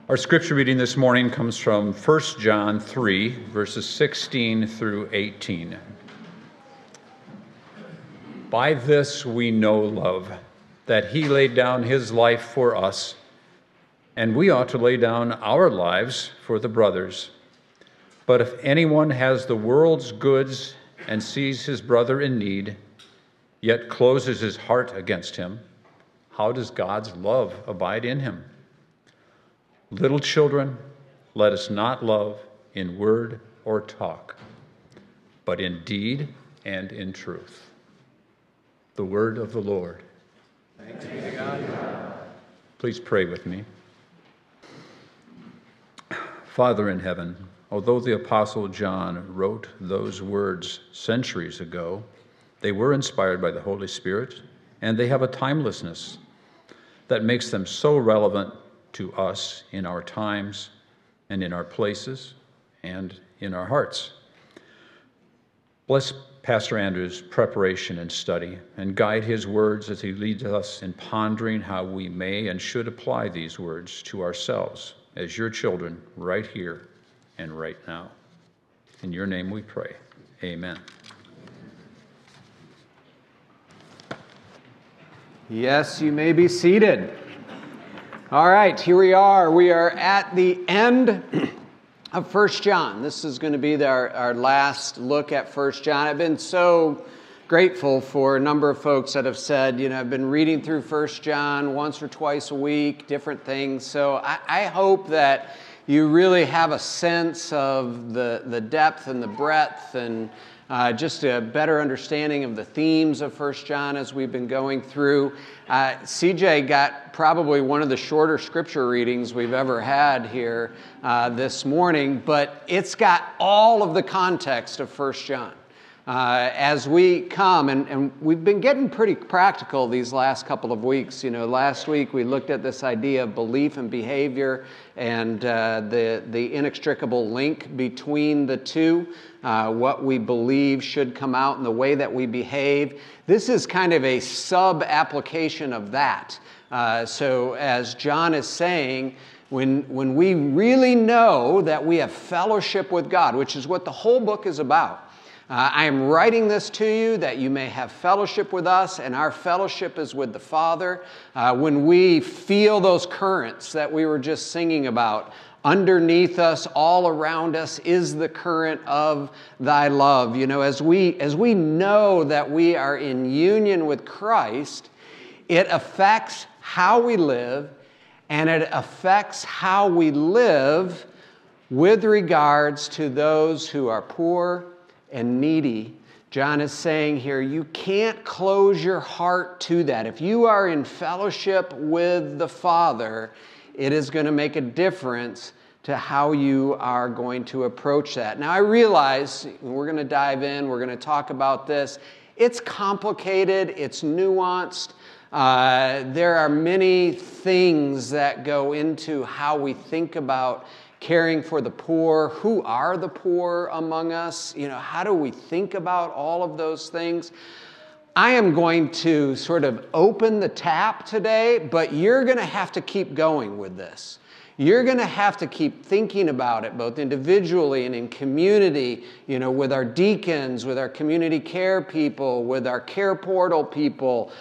Our scripture reading this morning comes from 1 John 3, verses 16 through 18. By this we know love, that he laid down his life for us, and we ought to lay down our lives for the brothers. But if anyone has the world's goods and sees his brother in need, yet closes his heart against him, how does God's love abide in him? Little children, let us not love in word or talk, but in deed and in truth. The word of the Lord. Thanks be to God. Please pray with me. Father in heaven, although the Apostle John wrote those words centuries ago, they were inspired by the Holy Spirit, and they have a timelessness that makes them so relevant to us in our times and in our places and in our hearts. Bless Pastor Andrew's preparation and study, and guide his words as he leads us in pondering how we may and should apply these words to ourselves as your children right here and right now. In your name we pray. Amen. Yes, you may be seated. All right, here we are. We are at the end of 1 John. This is going to be our last look at 1 John. I've been so grateful for a number of folks that have said, I've been reading through 1 John once or twice a week, different things. So I hope that you really have a sense of the depth and the breadth and just a better understanding of the themes of 1 John as we've been going through. CJ got probably one of the shorter scripture readings we've ever had here this morning, but it's got all of the context of 1 John. As we come, and we've been getting pretty practical these last couple of weeks. Last week we looked at this idea of belief and behavior and the inextricable link between the two, what we believe should come out in the way that we behave. This is kind of a sub-application of that. So as John is saying, when we really know that we have fellowship with God, which is what the whole book is about, I am writing this to you that you may have fellowship with us, and our fellowship is with the Father. When we feel those currents that we were just singing about, underneath us, all around us is the current of thy love. As we know that we are in union with Christ, it affects how we live, and it affects how we live with regards to those who are poor and needy. John is saying here, you can't close your heart to that. If you are in fellowship with the Father, it is going to make a difference to how you are going to approach that. Now, I realize we're going to dive in, we're going to talk about this. It's complicated, it's nuanced. There are many things that go into how we think about caring for the poor. Who are the poor among us? How do we think about all of those things? I am going to sort of open the tap today, but you're going to have to keep going with this. You're going to have to keep thinking about it, both individually and in community, with our deacons, with our community care people, with our care portal people,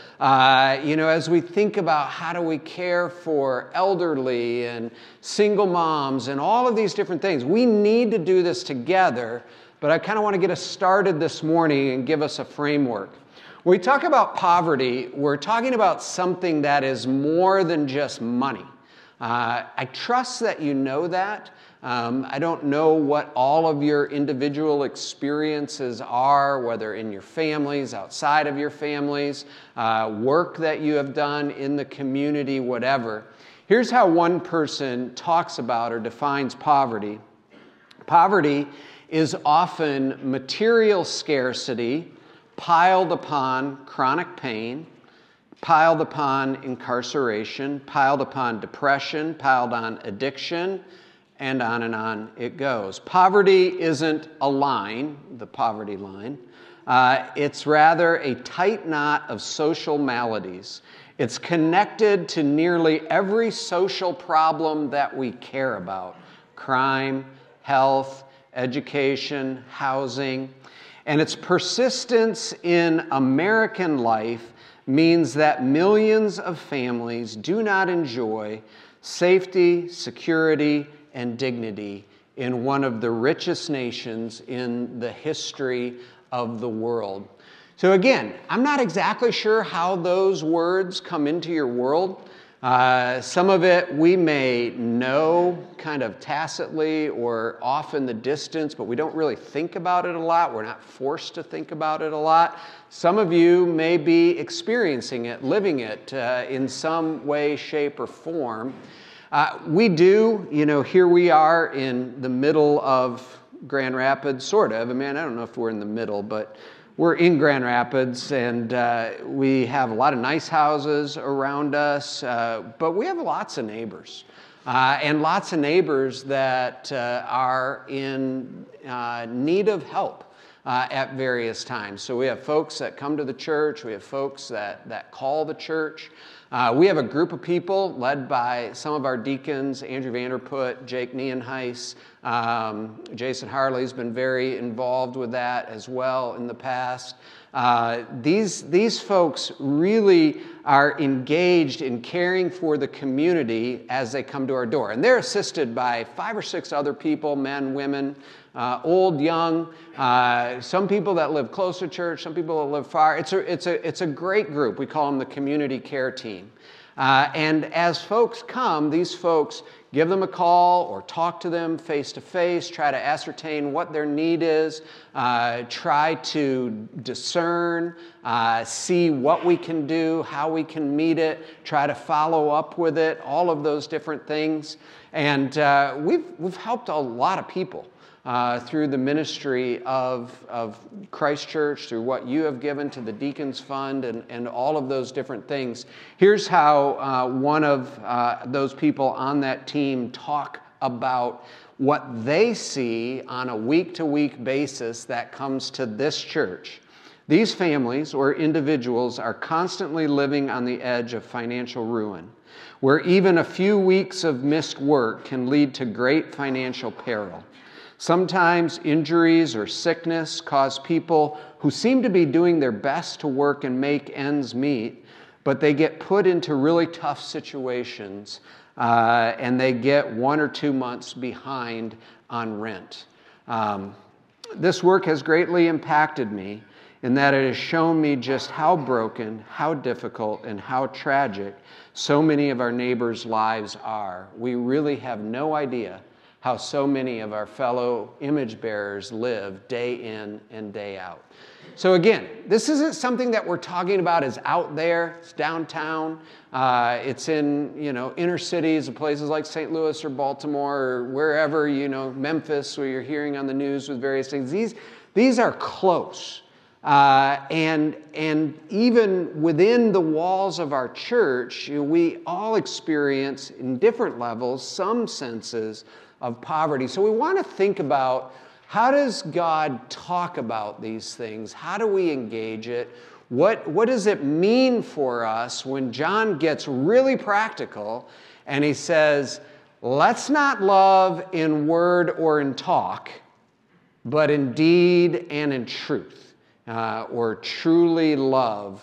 as we think about how do we care for elderly and single moms and all of these different things. We need to do this together, but I kind of want to get us started this morning and give us a framework. When we talk about poverty, we're talking about something that is more than just money. I trust that you know that. I don't know what all of your individual experiences are, whether in your families, outside of your families, work that you have done in the community, whatever. Here's how one person talks about or defines poverty. Poverty is often material scarcity piled upon chronic pain, piled upon incarceration, piled upon depression, piled on addiction, and on it goes. Poverty isn't a line, the poverty line. It's rather a tight knot of social maladies. It's connected to nearly every social problem that we care about: crime, health, education, housing. And its persistence in American life means that millions of families do not enjoy safety, security, and dignity in one of the richest nations in the history of the world. So again, I'm not exactly sure how those words come into your world. Some of it we may know kind of tacitly or off in the distance, but we don't really think about it a lot. We're not forced to think about it a lot. Some of you may be experiencing it, living it in some way, shape, or form. We do, here we are in the middle of Grand Rapids, sort of. I mean, I don't know if we're in the middle, but we're in Grand Rapids, and we have a lot of nice houses around us, but we have lots of neighbors, and lots of neighbors that are in need of help at various times. So we have folks that come to the church. We have folks that call the church. We have a group of people led by some of our deacons, Andrew Vanderput, Jake Nienhuis. Jason Harley's been very involved with that as well in the past. These folks really are engaged in caring for the community as they come to our door. And they're assisted by 5 or 6 other people, men, women, old, young, some people that live close to church, some people that live far. It's a great group. We call them the community care team. And as folks come, these folks give them a call or talk to them face to face, try to ascertain what their need is, try to discern, see what we can do, how we can meet it, try to follow up with it, all of those different things. And we've helped a lot of people through the ministry of Christ Church, through what you have given to the Deacons Fund and all of those different things. Here's how one of those people on that team talk about what they see on a week-to-week basis that comes to this church. These families or individuals are constantly living on the edge of financial ruin, where even a few weeks of missed work can lead to great financial peril. Sometimes injuries or sickness cause people who seem to be doing their best to work and make ends meet, but they get put into really tough situations and they get 1 or 2 months behind on rent. This work has greatly impacted me in that it has shown me just how broken, how difficult, and how tragic so many of our neighbors' lives are. We really have no idea how so many of our fellow image bearers live day in and day out. So again, this isn't something that we're talking about as out there. It's downtown. It's in inner cities, places like St. Louis or Baltimore or wherever, Memphis, where you're hearing on the news with various things. These are close. And even within the walls of our church, we all experience in different levels some senses of poverty. So we want to think about, how does God talk about these things? How do we engage it? What does it mean for us when John gets really practical and he says, let's not love in word or in talk, but in deed and in truth, or truly love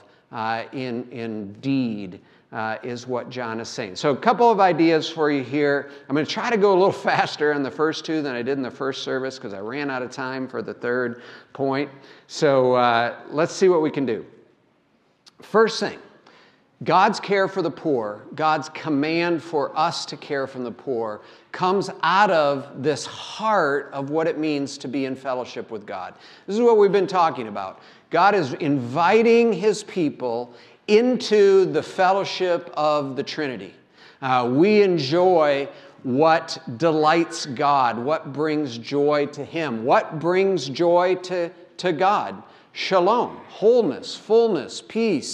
in deed. Is what John is saying. So a couple of ideas for you here. I'm going to try to go a little faster on the first 2 than I did in the first service because I ran out of time for the third point. So let's see what we can do. First thing, God's care for the poor, God's command for us to care for the poor, comes out of this heart of what it means to be in fellowship with God. This is what we've been talking about. God is inviting His people into the fellowship of the Trinity. We enjoy what delights God, what brings joy to Him. What brings joy to God? Shalom, wholeness, fullness, peace,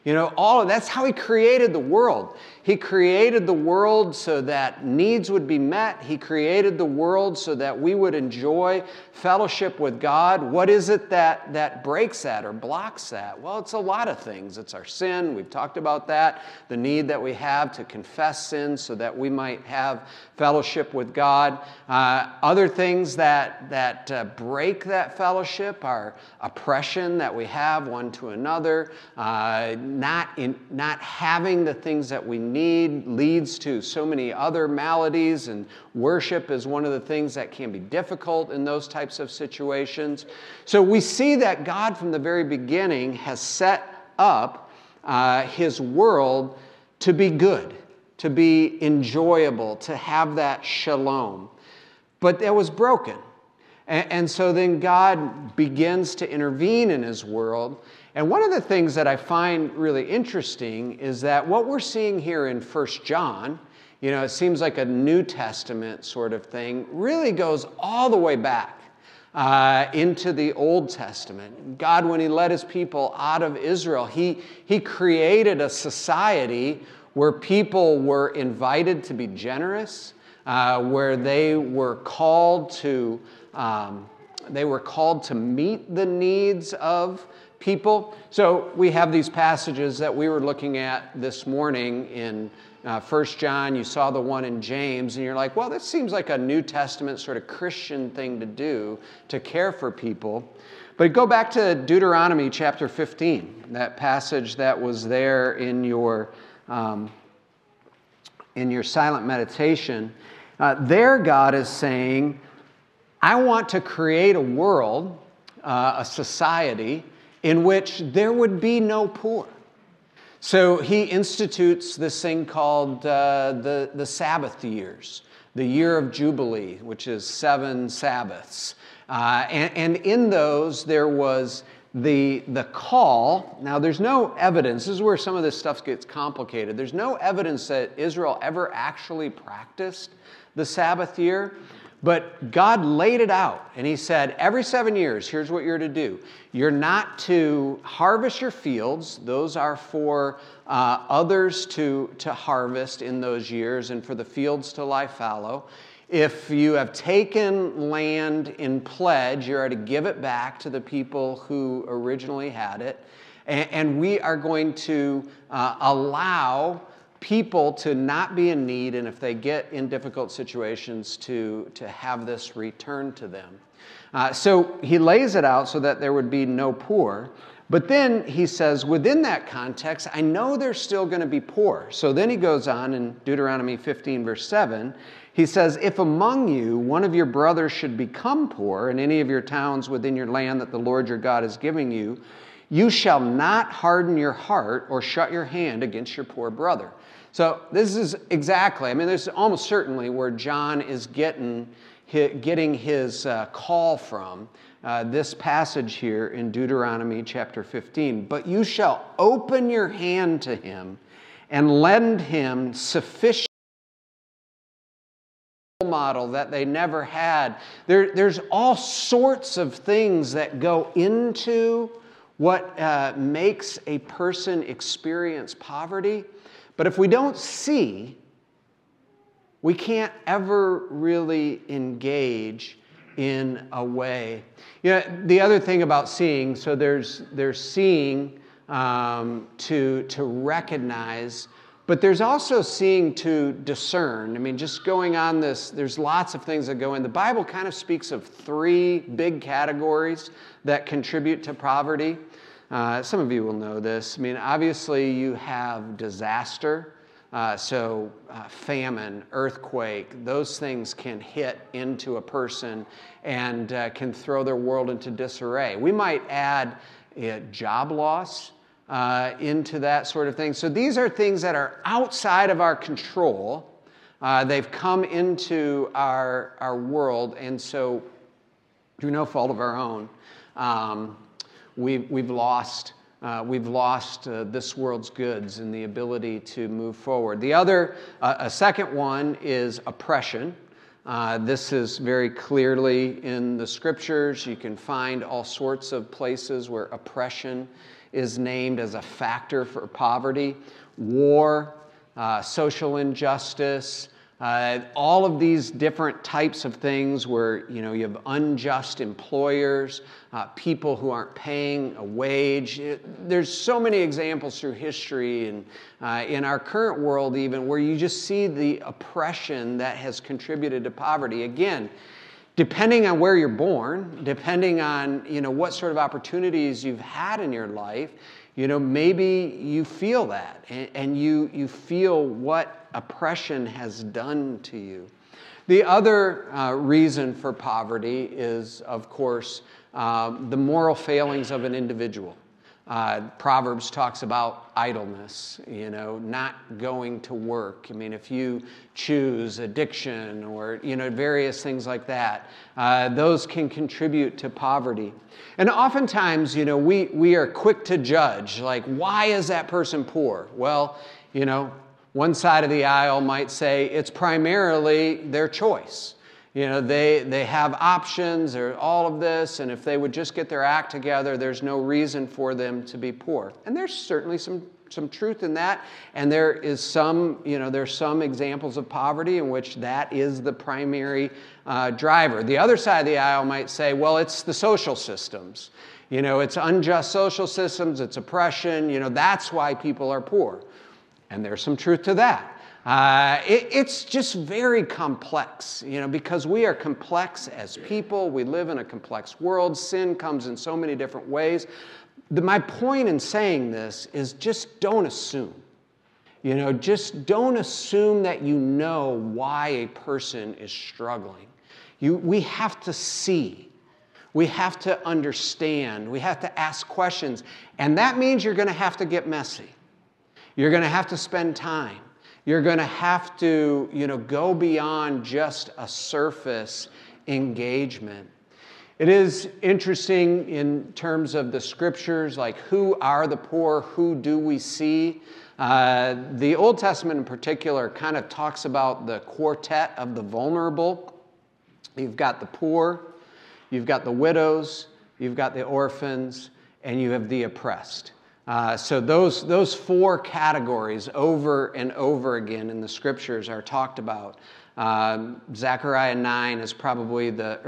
That's how he created the world. He created the world so that needs would be met. He created the world so that we would enjoy fellowship with God. What is it that breaks that or blocks that? Well, it's a lot of things. It's our sin. We've talked about that. The need that we have to confess sin so that we might have fellowship with God. Other things that break that fellowship are oppression that we have one to another. Not having the things that we need leads to so many other maladies, and worship is one of the things that can be difficult in those types of situations. So we see that God from the very beginning has set up his world to be good, to be enjoyable, to have that shalom. But that was broken. And so then God begins to intervene in his world. And one of the things that I find really interesting is that what we're seeing here in 1 John, it seems like a New Testament sort of thing, really goes all the way back into the Old Testament. God, when he led his people out of Israel, he created a society where people were invited to be generous, where they were called to meet the needs of people. So we have these passages that we were looking at this morning in 1 John. You saw the one in James, and you're like, well, this seems like a New Testament sort of Christian thing to do, to care for people. But go back to Deuteronomy chapter 15, that passage that was there in your silent meditation. There God is saying, I want to create a world, a society, in which there would be no poor. So he institutes this thing called the Sabbath years, the year of Jubilee, which is 7 Sabbaths. And in those, there was the call. Now, there's no evidence. This is where some of this stuff gets complicated. There's no evidence that Israel ever actually practiced the Sabbath year. But God laid it out, and he said, every 7 years, here's what you're to do. You're not to harvest your fields. Those are for others to harvest in those years and for the fields to lie fallow. If you have taken land in pledge, you are to give it back to the people who originally had it. And we are going to allow people to not be in need, and if they get in difficult situations, to have this returned to them. So he lays it out so that there would be no poor. But then he says, within that context, I know there's still going to be poor. So then he goes on in Deuteronomy 15, verse 7, he says, if among you one of your brothers should become poor in any of your towns within your land that the Lord your God is giving you, you shall not harden your heart or shut your hand against your poor brother. So this is exactly, this is almost certainly where John is getting his call from, this passage here in Deuteronomy chapter 15. But you shall open your hand to him and lend him sufficient model that they never had. There's all sorts of things that go into what makes a person experience poverty. But if we don't see, we can't ever really engage in a way. The other thing about seeing, so there's seeing to recognize, but there's also seeing to discern. Just going on this, there's lots of things that go in. The Bible kind of speaks of 3 big categories that contribute to poverty. Some of you will know this. Obviously you have disaster, so famine, earthquake, those things can hit into a person and can throw their world into disarray. We might add job loss into that sort of thing. So these are things that are outside of our control. They've come into our world, and so through no fault of our own, We've lost this world's goods and the ability to move forward. The other, a second one is oppression. This is very clearly in the scriptures. You can find all sorts of places where oppression is named as a factor for poverty. War, social injustice, all of these different types of things where you have unjust employers, people who aren't paying a wage. There's so many examples through history and in our current world even where you just see the oppression that has contributed to poverty. Again, depending on where you're born, depending on what sort of opportunities you've had in your life, maybe you feel that and you feel what oppression has done to you. The other reason for poverty is, of course, the moral failings of an individual. Proverbs talks about idleness, not going to work. I mean, if you choose addiction or, various things like that, those can contribute to poverty. And oftentimes, we are quick to judge, like, why is that person poor? Well, one side of the aisle might say it's primarily their choice. They have options or all of this, and if they would just get their act together, there's no reason for them to be poor. And there's certainly some truth in that, and there's some examples of poverty in which that is the primary driver. The other side of the aisle might say, well, it's the social systems. It's unjust social systems, it's oppression, that's why people are poor. And there's some truth to that. It's just very complex, because we are complex as people. We live in a complex world. Sin comes in so many different ways. My point in saying this is just don't assume. Just don't assume that you know why a person is struggling. We have to see. We have to understand. We have to ask questions. And that means you're going to have to get messy. You're going to have to spend time. You're going to have to, go beyond just a surface engagement. It is interesting in terms of the scriptures, like who are the poor, who do we see? The Old Testament in particular kind of talks about the quartet of the vulnerable. You've got the poor, you've got the widows, you've got the orphans, and you have the oppressed. So those four categories over and over again in the scriptures are talked about. Zechariah 7 is probably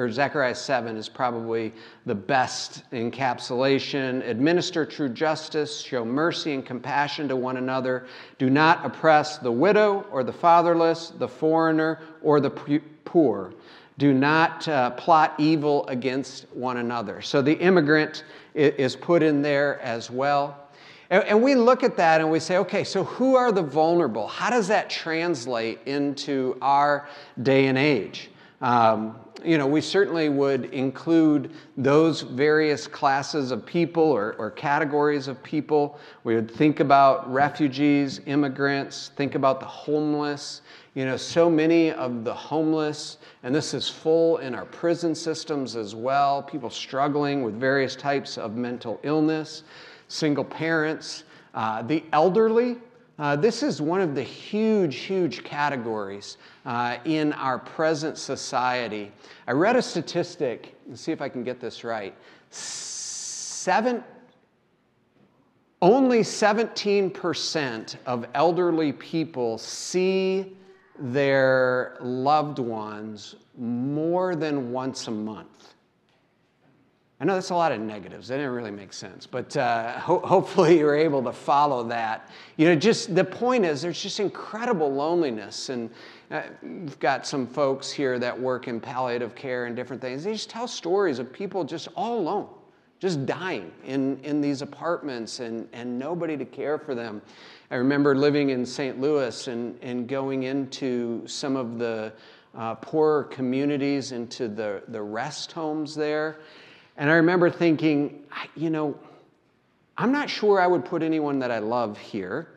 the best encapsulation. Administer true justice, show mercy and compassion to one another. Do not oppress the widow or the fatherless, the foreigner or the poor. Do not plot evil against one another. So the immigrant is put in there as well. And we look at that and we say, okay, so who are the vulnerable? How does that translate into our day and age? We certainly would include those various classes of people or categories of people. We would think about refugees, immigrants, think about the homeless. So many of the homeless, and this is full in our prison systems as well, people struggling with various types of mental illness. Single parents, the elderly. This is one of the huge categories in our present society. I read a statistic, let's see if I can get this right. Only 17% of elderly people see their loved ones more than once a month. I know that's a lot of negatives. That didn't really make sense. But hopefully you're able to follow that. Just the point is there's just incredible loneliness. And we've got some folks here that work in palliative care and different things. They just tell stories of people just all alone, just dying in these apartments and nobody to care for them. I remember living in St. Louis and going into some of the poorer communities, into the rest homes there. And I remember thinking, I'm not sure I would put anyone that I love here.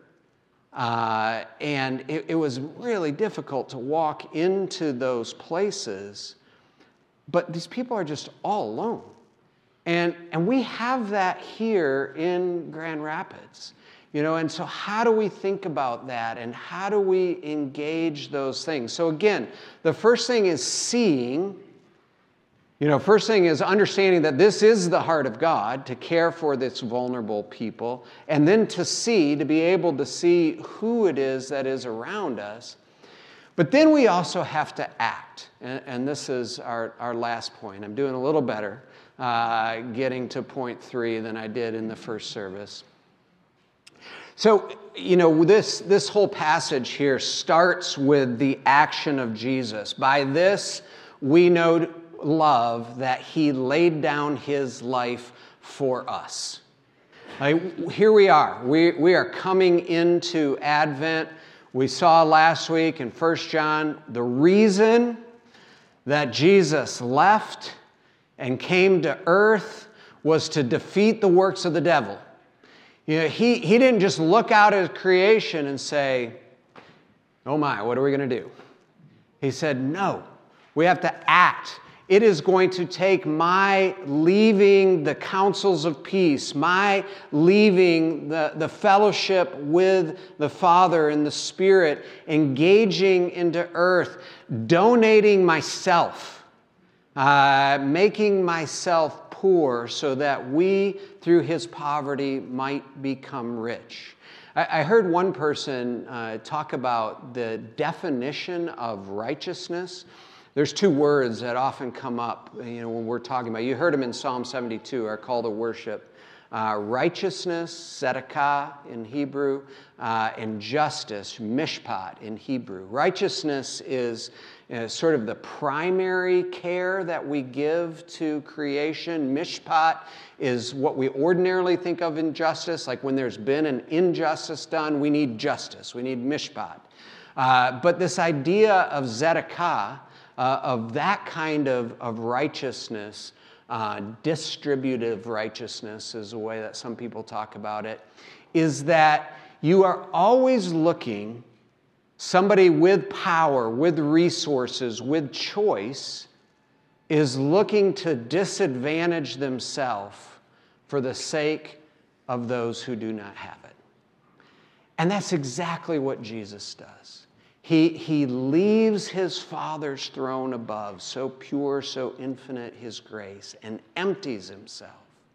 And it was really difficult to walk into those places. But these people are just all alone. And we have that here in Grand Rapids. And so how do we think about that? And how do we engage those things? So again, the first thing is seeing. First thing is understanding that this is the heart of God, to care for this vulnerable people, and then to be able to see who it is that is around us. But then we also have to act, and this is our last point. I'm doing a little better getting to point 3 than I did in the first service. So, this whole passage here starts with the action of Jesus. By this, we know love, that he laid down his life for us. Here we are. We are coming into Advent. We saw last week in 1 John the reason that Jesus left and came to earth was to defeat the works of the devil. He didn't just look out at creation and say, oh my, what are we going to do? He said, no, we have to act. It is going to take my leaving the counsels of peace, my leaving the fellowship with the Father and the Spirit, engaging into earth, donating myself, making myself poor so that we, through his poverty, might become rich. I heard one person talk about the definition of righteousness. There's 2 words that often come up, when we're talking about. You heard them in Psalm 72, our call to worship. Righteousness, tzedakah in Hebrew, and justice, mishpat in Hebrew. Righteousness is sort of the primary care that we give to creation. Mishpat is what we ordinarily think of in justice, like when there's been an injustice done, we need justice, we need mishpat. But this idea of tzedakah, of that kind of righteousness, distributive righteousness is a way that some people talk about it, is that you are always looking, somebody with power, with resources, with choice, is looking to disadvantage themselves for the sake of those who do not have it. And that's exactly what Jesus does. He leaves his Father's throne above, so pure, so infinite his grace, and empties himself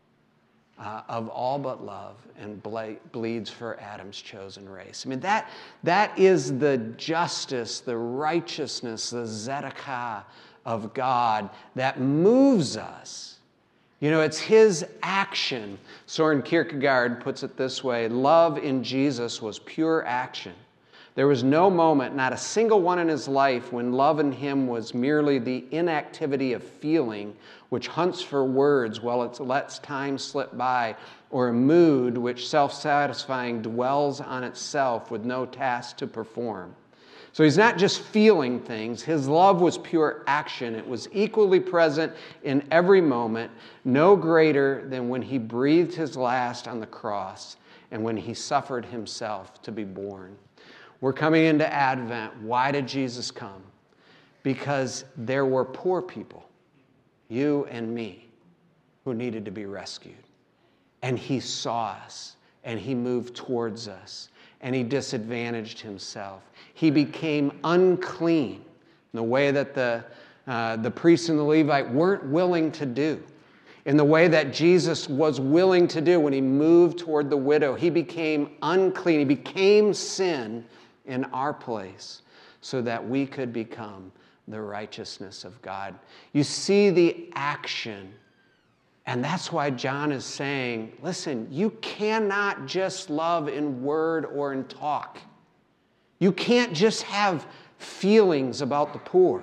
of all but love and bleeds for Adam's chosen race. I mean, that is the justice, the righteousness, the tzedakah of God that moves us. It's his action. Soren Kierkegaard puts it this way: love in Jesus was pure action. There was no moment, not a single one in his life, when love in him was merely the inactivity of feeling, which hunts for words while it lets time slip by, or a mood which, self-satisfying, dwells on itself with no task to perform. So he's not just feeling things. His love was pure action. It was equally present in every moment, no greater than when he breathed his last on the cross and when he suffered himself to be born. We're coming into Advent. Why did Jesus come? Because there were poor people, you and me, who needed to be rescued. And he saw us, and he moved towards us, and he disadvantaged himself. He became unclean in the way that the priest and the Levite weren't willing to do, in the way that Jesus was willing to do when he moved toward the widow. He became unclean. He became sin in our place so that we could become the righteousness of God. You see the action, and that's why John is saying, listen, you cannot just love in word or in talk. You can't just have feelings about the poor.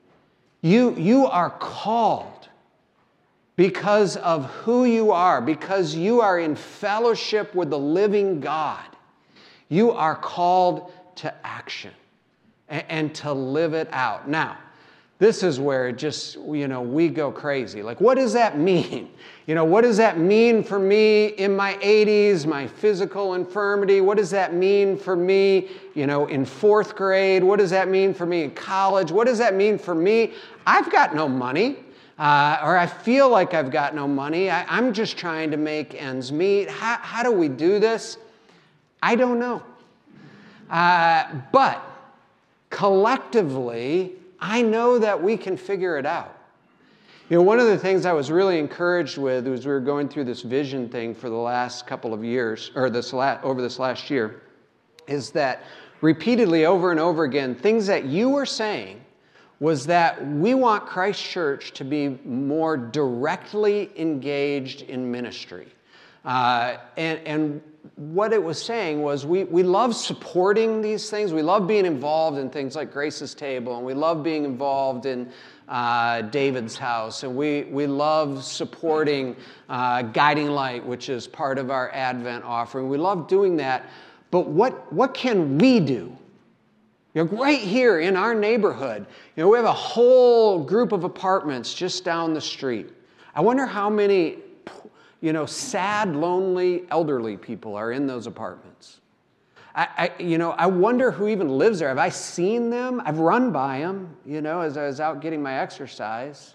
You are called because of who you are, because you are in fellowship with the living God. You are called to action and to live it out. Now, this is where it just, we go crazy. Like, what does that mean? What does that mean for me in my 80s, my physical infirmity? What does that mean for me, in 4th grade? What does that mean for me in college? What does that mean for me? I've got no money, or I feel like I've got no money. I'm just trying to make ends meet. How do we do this? I don't know. But collectively, I know that we can figure it out. One of the things I was really encouraged with as we were going through this vision thing for the last couple of years, or over this last year, is that repeatedly over and over again, things that you were saying was that we want Christ Church to be more directly engaged in ministry. And what it was saying was we love supporting these things. We love being involved in things like Grace's Table, and we love being involved in David's House, and we love supporting Guiding Light, which is part of our Advent offering. We love doing that, but what can we do? Right here in our neighborhood, we have a whole group of apartments just down the street. I wonder how many sad, lonely, elderly people are in those apartments. I wonder who even lives there. Have I seen them? I've run by them, as I was out getting my exercise.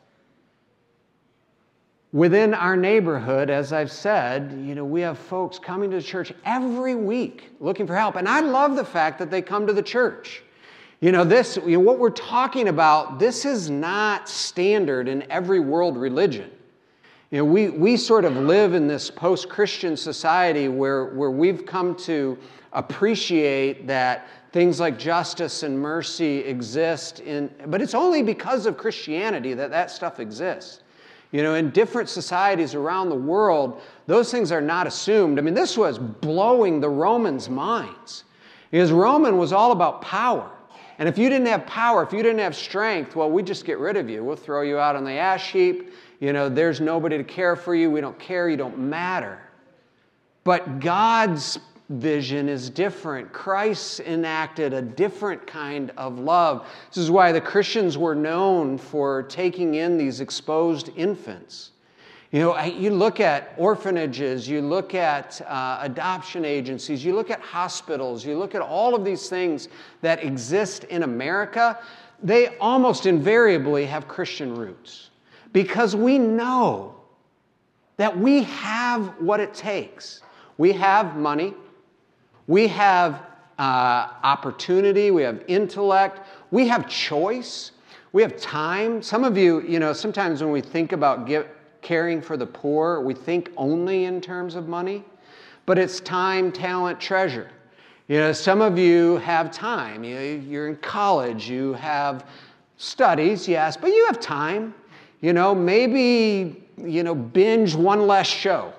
Within our neighborhood, as I've said, we have folks coming to church every week looking for help. And I love the fact that they come to the church. What we're talking about, this is not standard in every world religion. We sort of live in this post-Christian society where we've come to appreciate that things like justice and mercy exist, but it's only because of Christianity that stuff exists. In different societies around the world, those things are not assumed. This was blowing the Romans' minds, because Roman was all about power. And if you didn't have power, if you didn't have strength, well, we just get rid of you. We'll throw you out on the ash heap. There's nobody to care for you. We don't care. You don't matter. But God's vision is different. Christ enacted a different kind of love. This is why the Christians were known for taking in these exposed infants. You look at orphanages, you look at adoption agencies, you look at hospitals, you look at all of these things that exist in America, they almost invariably have Christian roots. Because we know that we have what it takes. We have money, we have opportunity, we have intellect, we have choice, we have time. Some of you, sometimes when we think about caring for the poor, we think only in terms of money, but it's time, talent, treasure. Some of you have time. You're in college, you have studies, yes, but you have time. Maybe, binge one less show.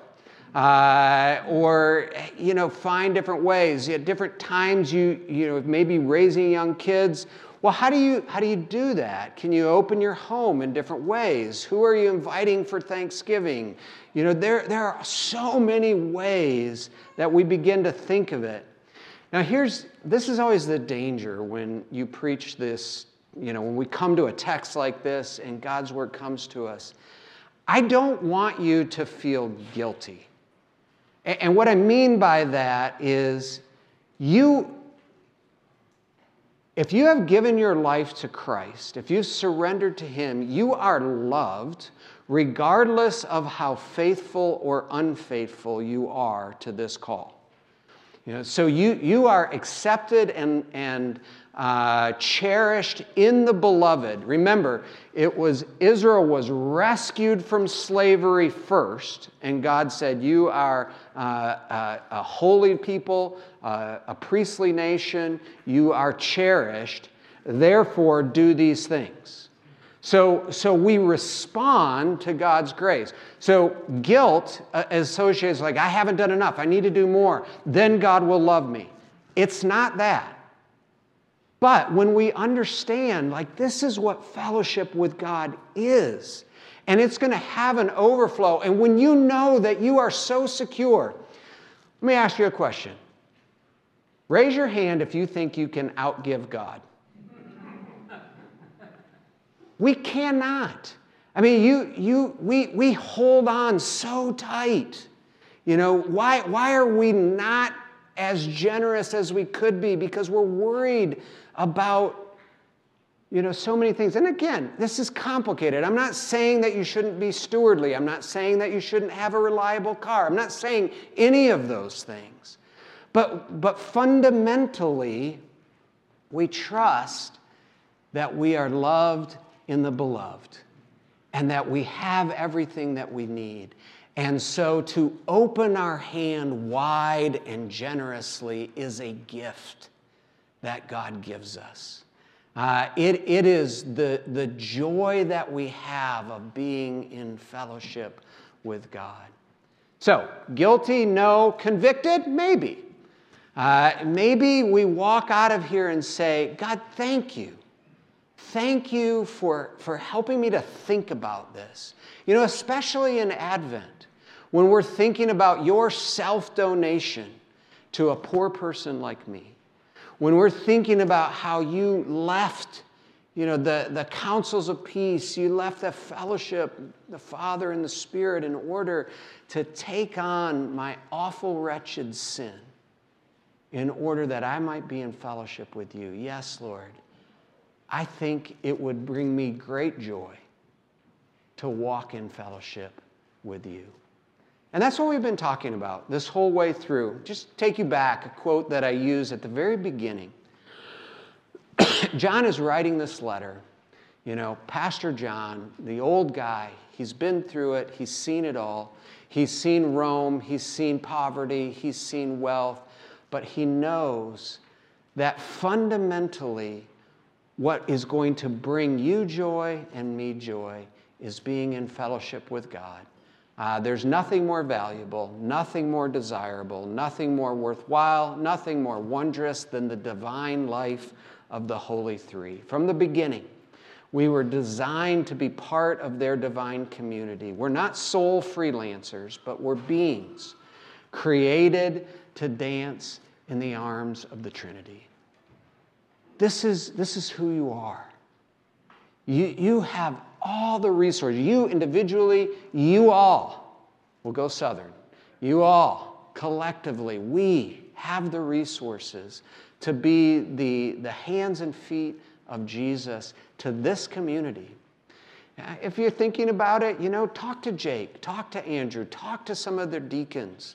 Or find different ways. At different times, maybe raising young kids. Well, how do you do that? Can you open your home in different ways? Who are you inviting for Thanksgiving? There are so many ways that we begin to think of it. Now, this is always the danger when you preach this. When we come to a text like this and God's word comes to us, I don't want you to feel guilty. And what I mean by that is if you have given your life to Christ, if you've surrendered to Him, you are loved regardless of how faithful or unfaithful you are to this call. So you are accepted and cherished in the beloved. Remember, Israel was rescued from slavery first, and God said, you are a holy people, a priestly nation, you are cherished, therefore do these things. So we respond to God's grace. So guilt associates like, I haven't done enough, I need to do more, then God will love me. It's not that. But when we understand, this is what fellowship with God is, and it's going to have an overflow, and when you know that you are so secure, let me ask you a question. Raise your hand if you think you can outgive God. We cannot. We hold on so tight. Why are we not as generous as we could be? Because we're worried about, so many things. And again, this is complicated. I'm not saying that you shouldn't be stewardly. I'm not saying that you shouldn't have a reliable car. I'm not saying any of those things. But fundamentally, we trust that we are loved in the beloved. and that we have everything that we need. And so to open our hand wide and generously is a gift that God gives us. It is the joy that we have of being in fellowship with God. So, guilty, no. Convicted, maybe. Maybe we walk out of here and say, God, thank you. Thank you for helping me to think about this. You know, especially in Advent, when we're thinking about your self-donation to a poor person like me. When we're thinking about how you left, the counsels of peace, you left the fellowship, the Father and the Spirit, in order to take on my awful, wretched sin, in order that I might be in fellowship with you. Yes, Lord, I think it would bring me great joy to walk in fellowship with you. And that's what we've been talking about this whole way through. Just take you back, a quote that I used at the very beginning. John is writing this letter. Pastor John, the old guy, he's been through it. He's seen it all. He's seen Rome. He's seen poverty. He's seen wealth. But he knows that fundamentally what is going to bring you joy and me joy is being in fellowship with God. There's nothing more valuable, nothing more desirable, nothing more worthwhile, nothing more wondrous than the divine life of the Holy Three. From the beginning, we were designed to be part of their divine community. We're not soul freelancers, but we're beings created to dance in the arms of the Trinity. This is who you are. You have all the resources. You individually, you all, we'll go Southern. You all, collectively, we have the resources to be the hands and feet of Jesus to this community. If you're thinking about it, talk to Jake, talk to Andrew, talk to some of their deacons.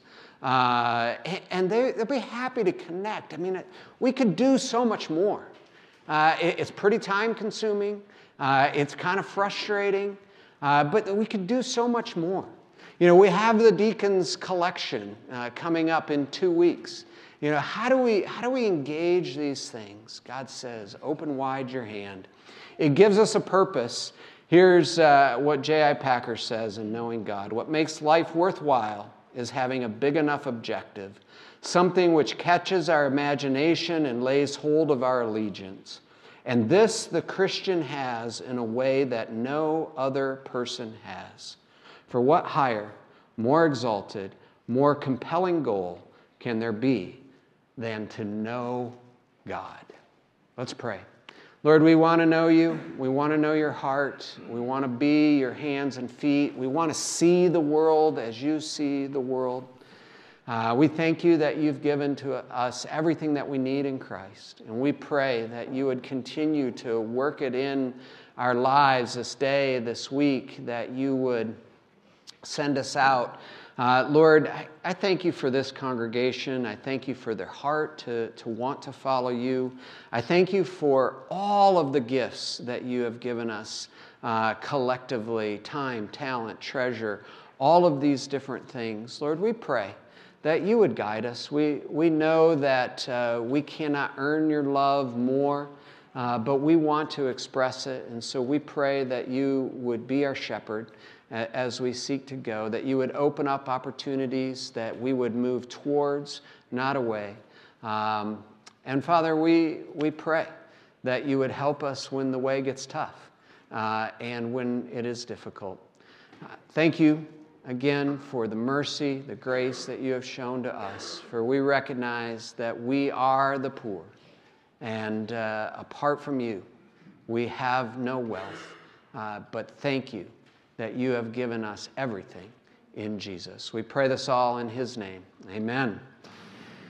And they'll be happy to connect. I mean, we could do so much more. It's pretty time consuming. It's kind of frustrating, but we could do so much more. We have the deacons collection coming up in 2 weeks. How do we engage these things? God says, open wide your hand. It gives us a purpose. Here's what J.I. Packer says in Knowing God. What makes life worthwhile is having a big enough objective, something which catches our imagination and lays hold of our allegiance. And this the Christian has in a way that no other person has. For what higher, more exalted, more compelling goal can there be than to know God? Let's pray. Lord, we want to know you. We want to know your heart. We want to be your hands and feet. We want to see the world as you see the world. We thank you that you've given to us everything that we need in Christ. And we pray that you would continue to work it in our lives this day, this week, that you would send us out. Lord, I thank you for this congregation. I thank you for their heart to want to follow you. I thank you for all of the gifts that you have given us collectively, time, talent, treasure, all of these different things. Lord, we pray that you would guide us. We know that we cannot earn your love more, but we want to express it. And so we pray that you would be our shepherd as we seek to go, that you would open up opportunities, that we would move towards, not away. And Father, we pray that you would help us when the way gets tough and when it is difficult. Thank you again for the mercy, the grace that you have shown to us, for we recognize that we are the poor, and apart from you, we have no wealth. But thank you that you have given us everything in Jesus. We pray this all in his name. Amen.